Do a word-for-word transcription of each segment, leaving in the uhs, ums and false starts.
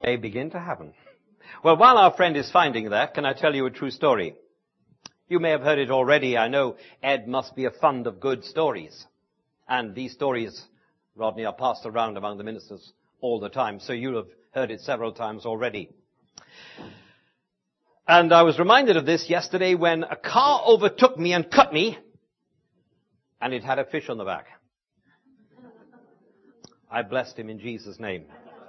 may begin to happen. Well, while our friend is finding that, can I tell you a true story? You may have heard it already. I know Ed must be a fond of good stories. And these stories, Rodney, are passed around among the ministers all the time. So you'll have heard it several times already. And I was reminded of this yesterday when a car overtook me and cut me, and it had a fish on the back. I blessed him in Jesus' name.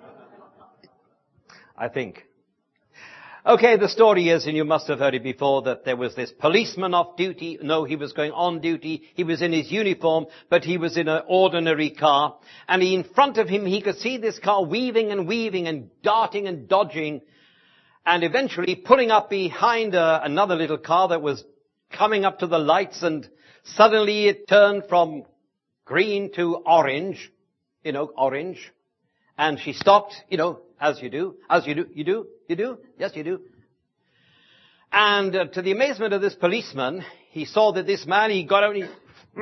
I think. Okay, the story is, and you must have heard it before, that there was this policeman off duty. No, he was going on duty. He was in his uniform, but he was in an ordinary car. And in front of him, he could see this car weaving and weaving and darting and dodging, and eventually pulling up behind a, another little car that was coming up to the lights, and suddenly it turned from green to orange, you know, orange. And she stopped, you know, as you do, as you do, you do, you do, yes you do. And uh, to the amazement of this policeman, he saw that this man, he got out and he,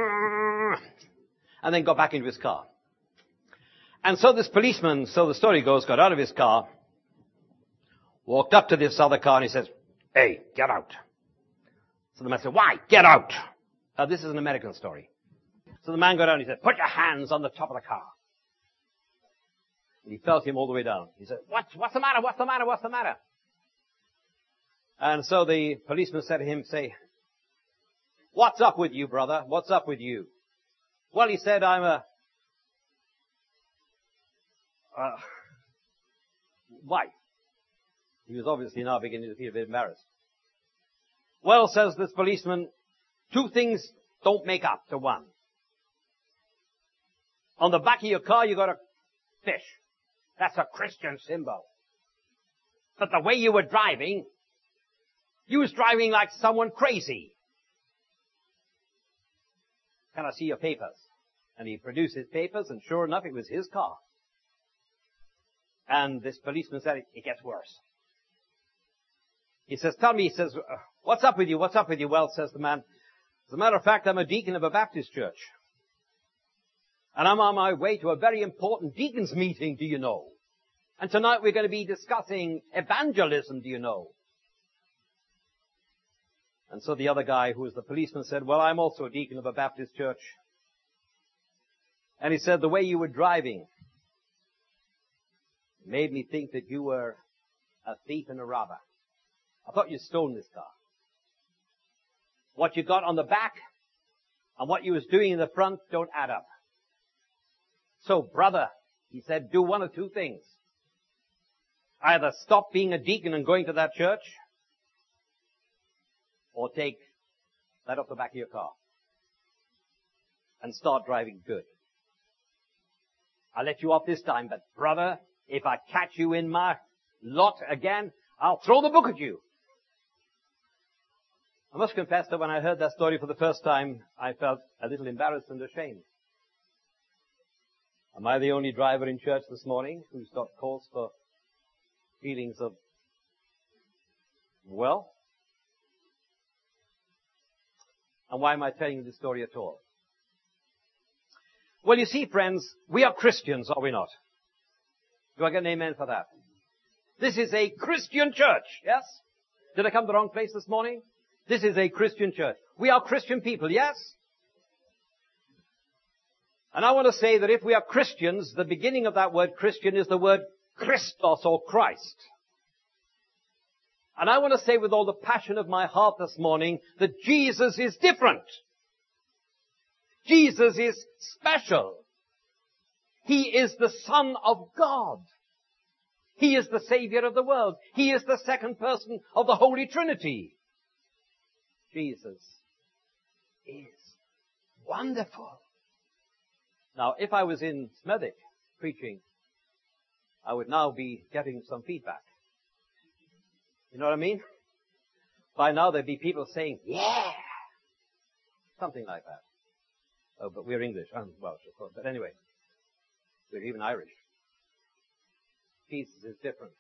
and then got back into his car. And so this policeman, so the story goes, got out of his car, walked up to this other car and he says, "Hey, get out." So the man said, "Why? Get out." Now this is an American story. So the man got out and he said, "Put your hands on the top of the car." And he felt him all the way down. He said, What, what's the matter? What's the matter? What's the matter? And so the policeman said to him, say, "What's up with you, brother? What's up with you?" Well, he said, "I'm a, uh, why?" He was obviously now beginning to feel a bit embarrassed. "Well," says this policeman, "two things don't make up to one. On the back of your car, you got a fish. That's a Christian symbol. But the way you were driving, you was driving like someone crazy. Can I see your papers?" And he produced his papers, and sure enough, it was his car. And this policeman said, "It gets worse." He says, "Tell me," he says, "what's up with you? What's up with you?" "Well," says the man, "as a matter of fact, I'm a deacon of a Baptist church. And I'm on my way to a very important deacons meeting, do you know? And tonight we're going to be discussing evangelism, do you know?" And so the other guy, who was the policeman, said, "Well, I'm also a deacon of a Baptist church." And he said, "The way you were driving made me think that you were a thief and a robber. I thought you'd stolen this car. What you got on the back and what you was doing in the front don't add up. So, brother," he said, "do one of two things. Either stop being a deacon and going to that church, or take that off the back of your car and start driving good. I'll let you off this time, but brother, if I catch you in my lot again, I'll throw the book at you." I must confess that when I heard that story for the first time, I felt a little embarrassed and ashamed. Am I the only driver in church this morning who's got cause for feelings of, well? And why am I telling you this story at all? Well, you see, friends, we are Christians, are we not? Do I get an amen for that? This is a Christian church, yes? Did I come to the wrong place this morning? This is a Christian church. We are Christian people, yes? And I want to say that if we are Christians, the beginning of that word Christian is the word Christos or Christ. And I want to say with all the passion of my heart this morning that Jesus is different. Jesus is special. He is the Son of God. He is the Savior of the world. He is the second person of the Holy Trinity. Jesus is wonderful. Now, if I was in Smethwick preaching, I would now be getting some feedback. You know what I mean? By now there'd be people saying, "Yeah!" Something like that. Oh, but we're English. Um, Welsh, of course. But anyway, we're even Irish. Jesus is different.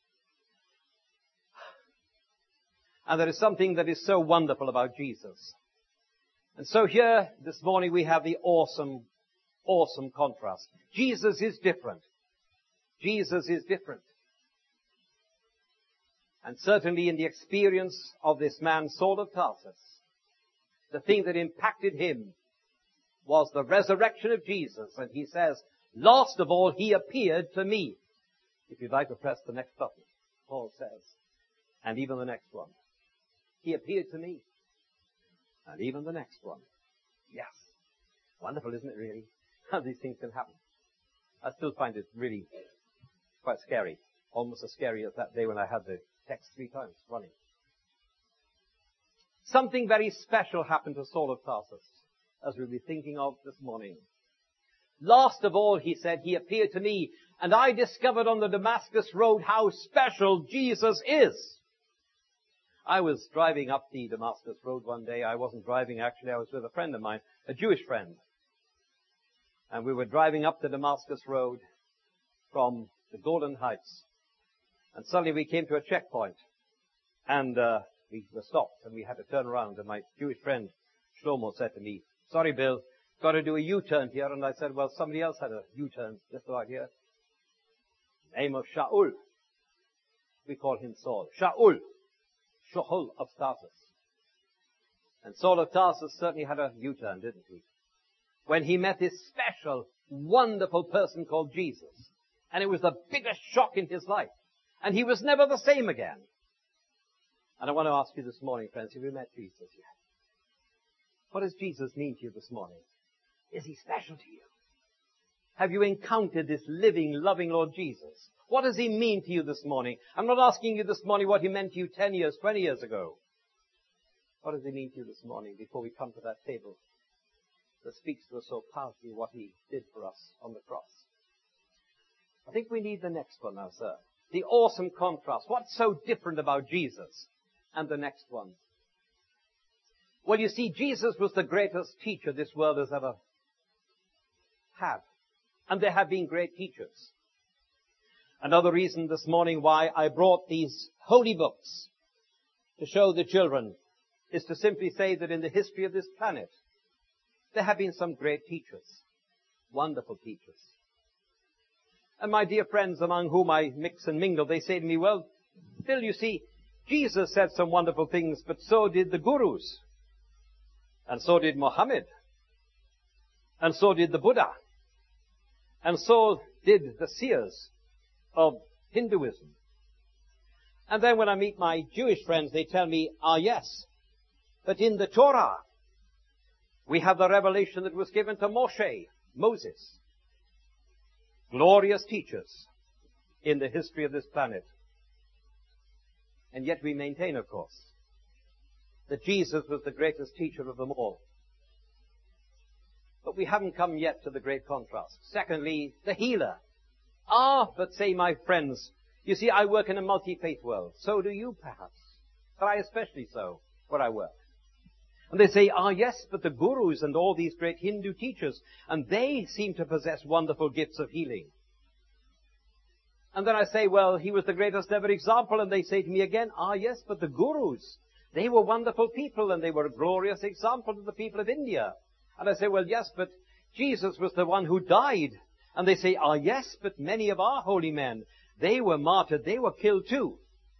And there is something that is so wonderful about Jesus. And so here, this morning, we have the awesome, awesome contrast. Jesus is different. Jesus is different. And certainly in the experience of this man, Saul of Tarsus, the thing that impacted him was the resurrection of Jesus. And he says, last of all, he appeared to me. If you'd like to press the next button, Paul says, and even the next one. He appeared to me. And even the next one. Yes. Wonderful, isn't it, really? How these things can happen. I still find it really quite scary. Almost as scary as that day when I had the text three times running. Something very special happened to Saul of Tarsus, as we'll be thinking of this morning. Last of all, he said, he appeared to me, and I discovered on the Damascus road how special Jesus is. I was driving up the Damascus road one day. I wasn't driving, actually. I was with a friend of mine, a Jewish friend. And we were driving up the Damascus road from the Golden Heights. And suddenly we came to a checkpoint. And uh, we were stopped, and we had to turn around. And my Jewish friend, Shlomo, said to me, sorry, Bill, got to do a U-turn here. And I said, well, somebody else had a U-turn just right here. Name of Shaul. We call him Saul. Shaul. Shaul of Tarsus. And Saul of Tarsus certainly had a U-turn, didn't he? When he met this special, wonderful person called Jesus. And it was the biggest shock in his life. And he was never the same again. And I want to ask you this morning, friends, have you met Jesus yet? What does Jesus mean to you this morning? Is he special to you? Have you encountered this living, loving Lord Jesus? What does he mean to you this morning? I'm not asking you this morning what he meant to you ten years, twenty years ago. What does he mean to you this morning before we come to that table that speaks to us so powerfully what he did for us on the cross? I think we need the next one now, sir. The awesome contrast. What's so different about Jesus and the next one? Well, you see, Jesus was the greatest teacher this world has ever had. And there have been great teachers. Another reason this morning why I brought these holy books to show the children is to simply say that in the history of this planet, there have been some great teachers, wonderful teachers. And my dear friends among whom I mix and mingle, they say to me, well, Bill, you see, Jesus said some wonderful things, but so did the gurus. And so did Muhammad. And so did the Buddha. And so did the seers of Hinduism. And then when I meet my Jewish friends, they tell me, ah, yes, but in the Torah, we have the revelation that was given to Moshe, Moses. Glorious teachers in the history of this planet. And yet we maintain, of course, that Jesus was the greatest teacher of them all. But we haven't come yet to the great contrast. Secondly, the healer. Ah, but say, my friends, you see, I work in a multi-faith world. So do you, perhaps. But I especially so, where I work. And they say, ah, yes, but the gurus and all these great Hindu teachers, and they seem to possess wonderful gifts of healing. And then I say, well, he was the greatest ever example. And they say to me again, ah, yes, but the gurus, they were wonderful people, and they were a glorious example to the people of India. And I say, well, yes, but Jesus was the one who died. And they say, ah, yes, but many of our holy men, they were martyred, they were killed too.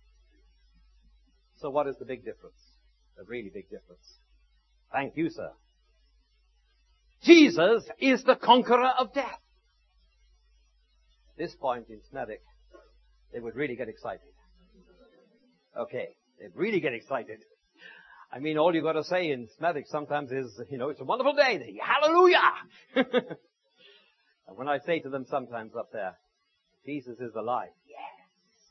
So what is the big difference? The really big difference. Thank you, sir. Jesus is the conqueror of death. At this point in Smethwick, they would really get excited. Okay, they'd really get excited. I mean, all you've got to say in Smethwick sometimes is, you know, it's a wonderful day. They, hallelujah! And when I say to them sometimes up there, Jesus is alive. Yes.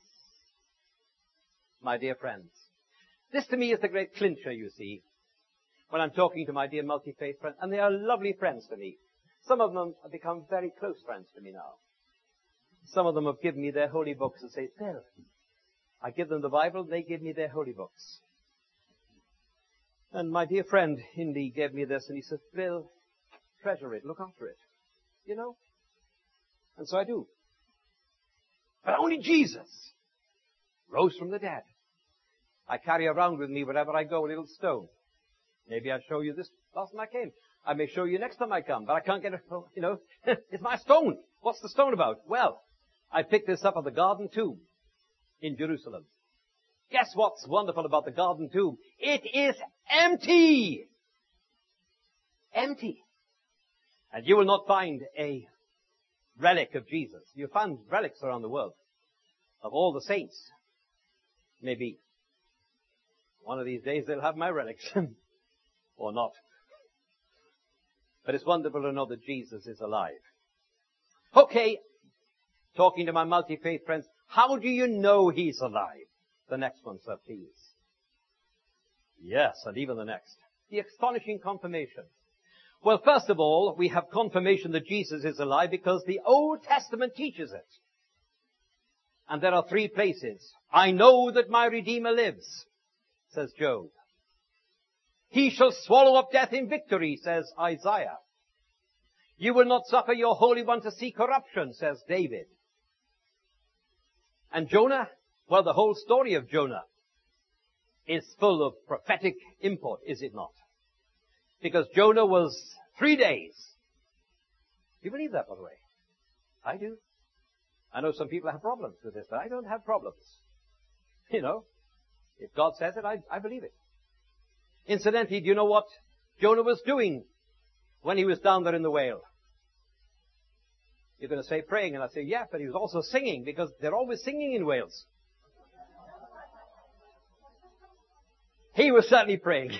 My dear friends, this to me is the great clincher, you see, when I'm talking to my dear multi-faith friends, and they are lovely friends to me. Some of them have become very close friends to me now. Some of them have given me their holy books and say, Bill, I give them the Bible, they give me their holy books. And my dear friend Indy gave me this, and he said, Bill, treasure it, look after it. You know? And so I do. But only Jesus rose from the dead. I carry around with me wherever I go a little stone. Maybe I'll show you this last time I came. I may show you next time I come, but I can't get it, you know. It's my stone. What's the stone about? Well, I picked this up at the Garden Tomb in Jerusalem. Guess what's wonderful about the garden tomb? It is empty. Empty. And you will not find a relic of Jesus. You find relics around the world of all the saints. Maybe one of these days they'll have my relics. Or not. But it's wonderful to know that Jesus is alive. Okay, talking to my multi-faith friends, how do you know he's alive? The next one, sir, please. Yes, and even the next. The astonishing confirmation. Well, first of all, we have confirmation that Jesus is alive because the Old Testament teaches it. And there are three places. I know that my Redeemer lives, says Job. He shall swallow up death in victory, says Isaiah. You will not suffer your Holy One to see corruption, says David. And Jonah, well, the whole story of Jonah is full of prophetic import, is it not? Because Jonah was three days. Do you believe that, by the way? I do. I know some people have problems with this, but I don't have problems. You know, if God says it, I, I believe it. Incidentally, do you know what Jonah was doing when he was down there in the whale? You're going to say praying, and I say, yeah, but he was also singing, because they're always singing in Wales. He was certainly praying.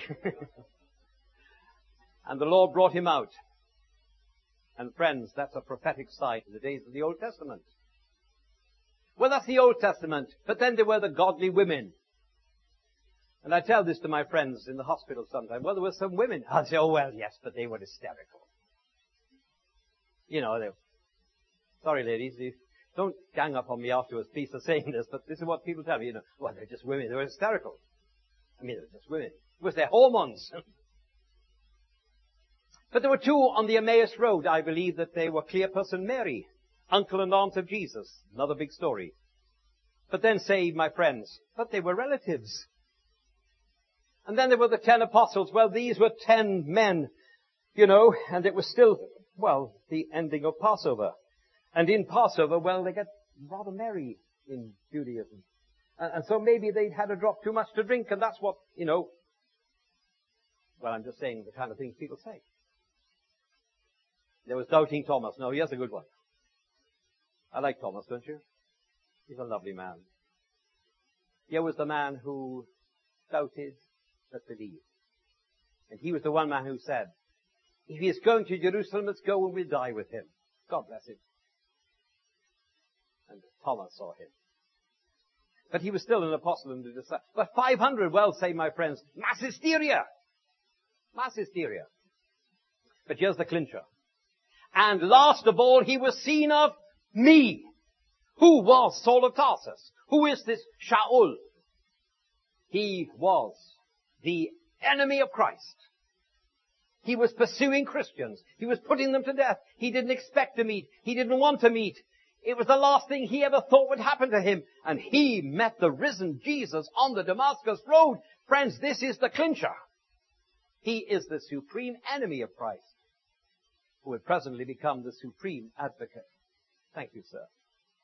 And the Lord brought him out. And friends, that's a prophetic sight in the days of the Old Testament. Well, that's the Old Testament. But then there were the godly women. And I tell this to my friends in the hospital sometimes. Well, there were some women. I'll say, oh, well, yes, but they were hysterical. You know, they sorry, ladies, you don't gang up on me afterwards, please, for saying this, but this is what people tell me, you know. Well, they're just women. They were hysterical. I mean, they're just women. It was their hormones. But there were two on the Emmaus Road, I believe, that they were Cleopas and Mary, uncle and aunt of Jesus. Another big story. But then say, my friends, but they were relatives. And then there were the ten apostles. Well, these were ten men, you know, and it was still, well, the ending of Passover. And in Passover, well, they get rather merry in Judaism. And, and so maybe they'd had a drop too much to drink, and that's what, you know, well, I'm just saying the kind of things people say. There was Doubting Thomas. No, here's a good one. I like Thomas, don't you? He's a lovely man. Here was the man who doubted but believed. And he was the one man who said, if he is going to Jerusalem, let's go and we'll die with him. God bless him. And Thomas saw him. But he was still an apostle and a disciple. But five hundred, well, say my friends, mass hysteria. Mass hysteria. But here's the clincher. And last of all, he was seen of me. Who was Saul of Tarsus? Who is this Shaul? He was the enemy of Christ. He was pursuing Christians. He was putting them to death. He didn't expect to meet. He didn't want to meet. It was the last thing he ever thought would happen to him. And he met the risen Jesus on the Damascus road. Friends, this is the clincher. He is the supreme enemy of Christ, who would presently become the supreme advocate. Thank you, sir.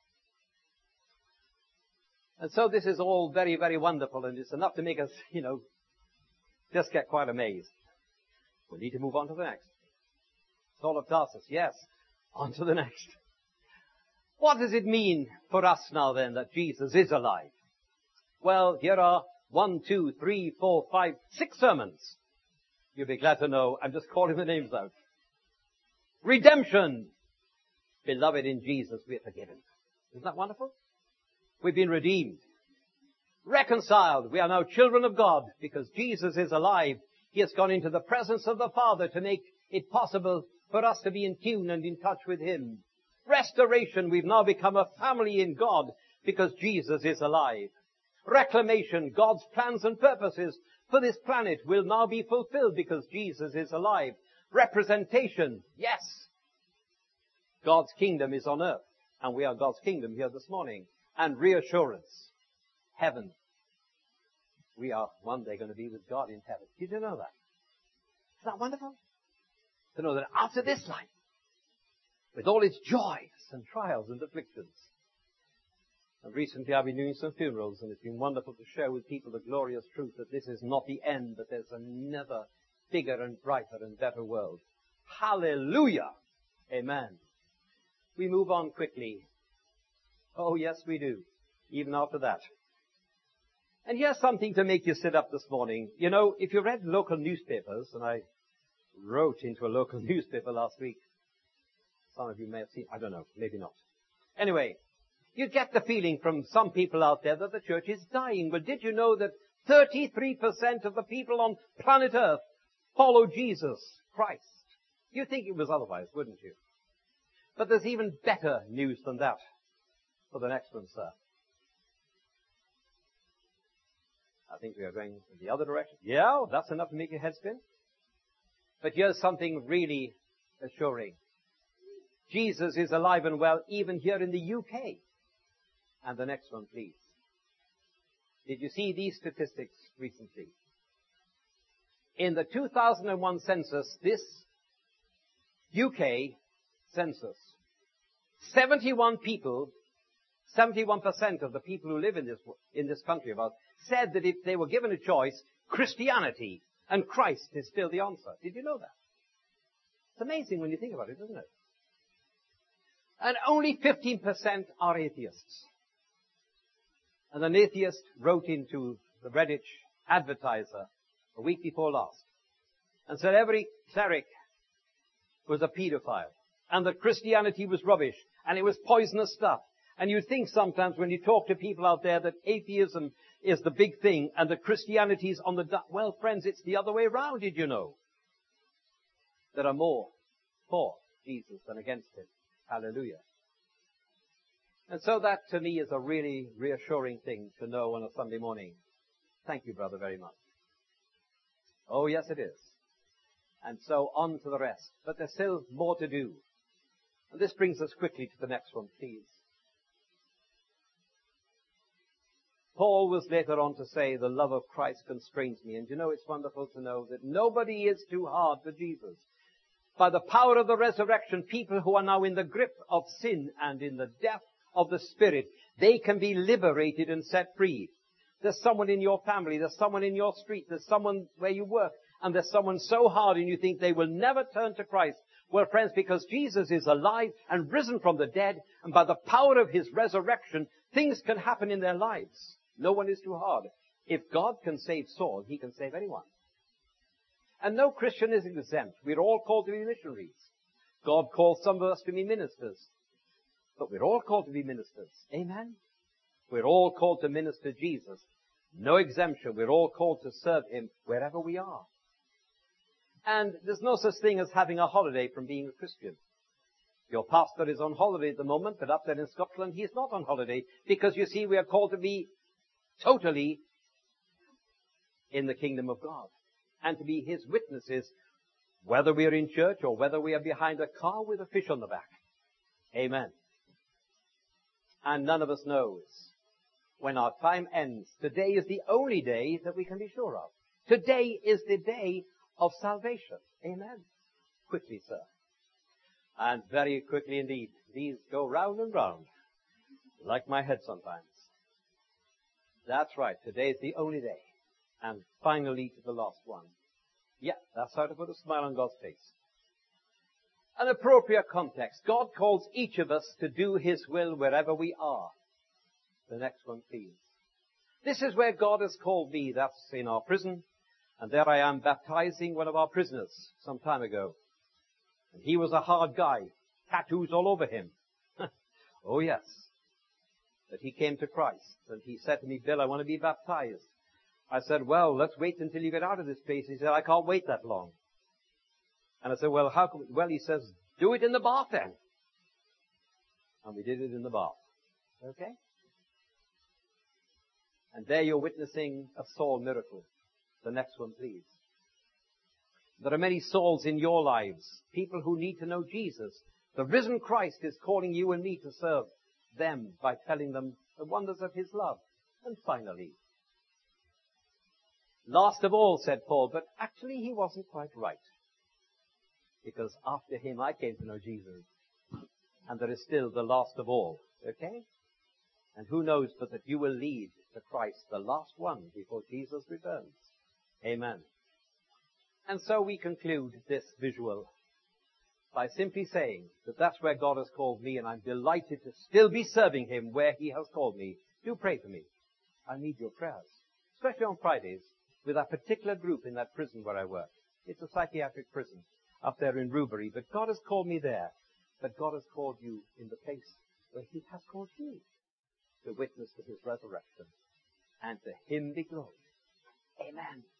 And so this is all very, very wonderful, and it's enough to make us, you know, just get quite amazed. We need to move on to the next. Saul of Tarsus, yes. On to the next. What does it mean for us now then that Jesus is alive? Well, here are one, two, three, four, five, six sermons. You'll be glad to know I'm just calling the names out. Redemption. Beloved in Jesus, we are forgiven. Isn't that wonderful? We've been redeemed. Reconciled. We are now children of God because Jesus is alive. He has gone into the presence of the Father to make it possible for us to be in tune and in touch with Him. Restoration. We've now become a family in God because Jesus is alive. Reclamation. God's plans and purposes for this planet will now be fulfilled because Jesus is alive. Representation. Yes. God's kingdom is on earth, and we are God's kingdom here this morning. And reassurance. Heaven. We are one day going to be with God in heaven. Did you know that? Isn't that wonderful? To know that after this life, with all its joys and trials and afflictions, And recently I've been doing some funerals, and it's been wonderful to share with people the glorious truth that this is not the end, but there's another bigger and brighter and better world. Hallelujah! Amen. We move on quickly. Oh, yes, we do. Even after that. And here's something to make you sit up this morning. You know, if you read local newspapers, and I wrote into a local newspaper last week. Some of you may have seen, I don't know, maybe not. Anyway, you get the feeling from some people out there that the church is dying. But did you know that thirty-three percent of the people on planet Earth follow Jesus Christ? You'd think it was otherwise, wouldn't you? But there's even better news than that for the next one, sir. I think we are going in the other direction. Yeah, that's enough to make your head spin. But here's something really assuring. Jesus is alive and well even here in the U K. And the next one, please. Did you see these statistics recently? In the two thousand one census, this U K census, seventy-one people, seventy-one percent of the people who live in this, in this country about, said that if they were given a choice, Christianity and Christ is still the answer. Did you know that? It's amazing when you think about it, isn't it? And only fifteen percent are atheists. And an atheist wrote into the Redditch Advertiser a week before last and said every cleric was a pedophile and that Christianity was rubbish and it was poisonous stuff. And you think sometimes when you talk to people out there that atheism is the big thing and that Christianity is on the... Du- well, friends, it's the other way around, did you know? There are more for Jesus than against him. Hallelujah. And so that to me is a really reassuring thing to know on a Sunday morning. Thank you, brother, very much. Oh, yes, it is. And so on to the rest. But there's still more to do. And this brings us quickly to the next one, please. Paul was later on to say, the love of Christ constrains me. And you know, it's wonderful to know that nobody is too hard for Jesus. By the power of the resurrection, people who are now in the grip of sin and in the death of the Spirit, they can be liberated and set free. There's someone in your family, there's someone in your street, there's someone where you work, and there's someone so hard and you think they will never turn to Christ. Well, friends, because Jesus is alive and risen from the dead, and by the power of his resurrection, things can happen in their lives. No one is too hard. If God can save Saul, he can save anyone. And no Christian is exempt. We're all called to be missionaries. God calls some of us to be ministers. But we're all called to be ministers. Amen? We're all called to minister Jesus. No exemption. We're all called to serve him wherever we are. And there's no such thing as having a holiday from being a Christian. Your pastor is on holiday at the moment, but up there in Scotland, he's not on holiday. Because you see, we are called to be totally in the kingdom of God. And to be his witnesses, whether we are in church or whether we are behind a car with a fish on the back. Amen. And none of us knows when our time ends. Today is the only day that we can be sure of. Today is the day of salvation. Amen. Quickly, sir. And very quickly indeed. These go round and round, like my head sometimes. That's right. Today is the only day. And finally to the last one. Yeah, that's how to put a smile on God's face. An appropriate context. God calls each of us to do his will wherever we are. The next one, please. This is where God has called me. That's in our prison. And there I am baptizing one of our prisoners some time ago. And he was a hard guy. Tattoos all over him. Oh, yes. But he came to Christ. And he said to me, Bill, I want to be baptized. I said, well, let's wait until you get out of this place. He said, I can't wait that long. And I said, well, how can we? Well, he says, do it in the bath then. And we did it in the bath. Okay? And there you're witnessing a Saul miracle. The next one, please. There are many Sauls in your lives, people who need to know Jesus. The risen Christ is calling you and me to serve them by telling them the wonders of his love. And finally, last of all, said Paul, but actually he wasn't quite right. Because after him I came to know Jesus. And there is still the last of all. Okay? And who knows but that you will lead to Christ, the last one, before Jesus returns. Amen. And so we conclude this visual by simply saying that that's where God has called me, and I'm delighted to still be serving him where he has called me. Do pray for me. I need your prayers, especially on Fridays with that particular group in that prison where I work. It's a psychiatric prison up there in Rubery, but God has called me there. But God has called you in the place where he has called you to witness to his resurrection, and to him be glory. Amen.